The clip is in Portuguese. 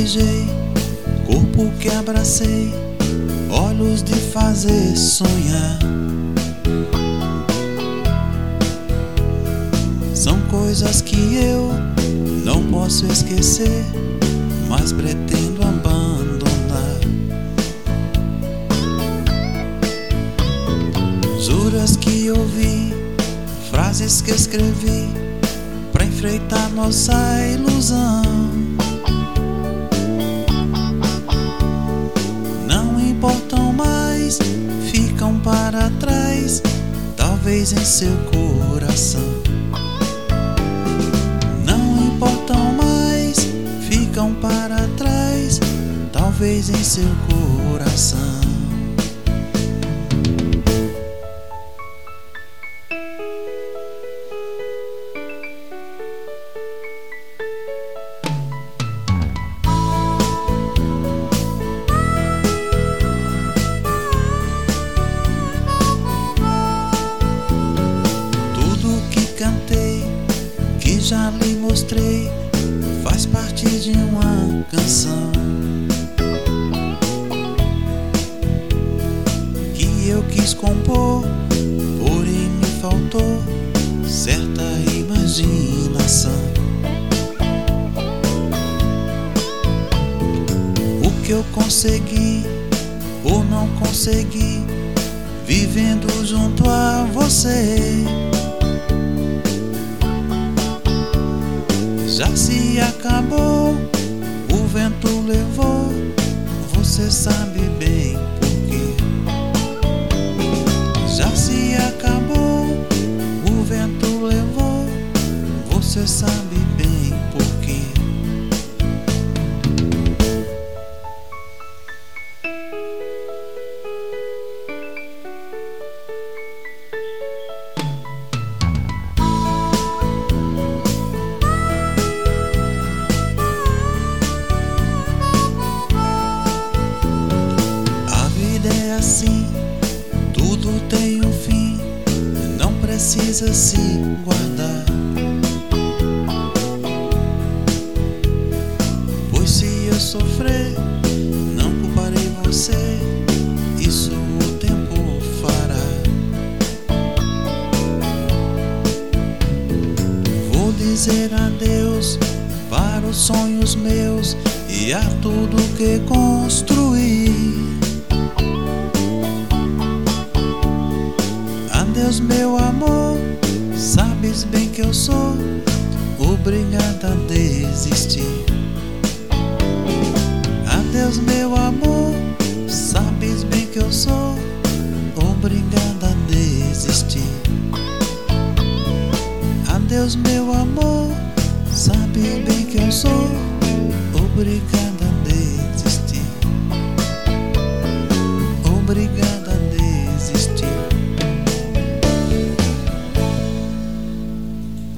beijei, corpo que abracei, olhos de fazer sonhar. São coisas que eu não posso esquecer, mas pretendo abandonar. Juras que ouvi, frases que escrevi pra enfrentar nossa ilusão. Não importam mais, ficam para trás, talvez em seu coração. Não importam mais, ficam para trás, talvez em seu coração. Que já lhe mostrei, faz parte de uma canção que eu quis compor, porém me faltou certa imaginação. O que eu consegui ou não consegui, vivendo junto a você, já se acabou, o vento levou, você sabe bem porquê. Já se acabou, o vento levou, você sabe bem porquê. Assim, tudo tem um fim, não precisa se guardar. Pois se eu sofrer, não culparei você, isso o tempo fará. Vou dizer adeus para os sonhos meus e a tudo que construí. Adeus, meu amor, sabes bem que eu sou obrigada a desistir. Adeus, meu amor,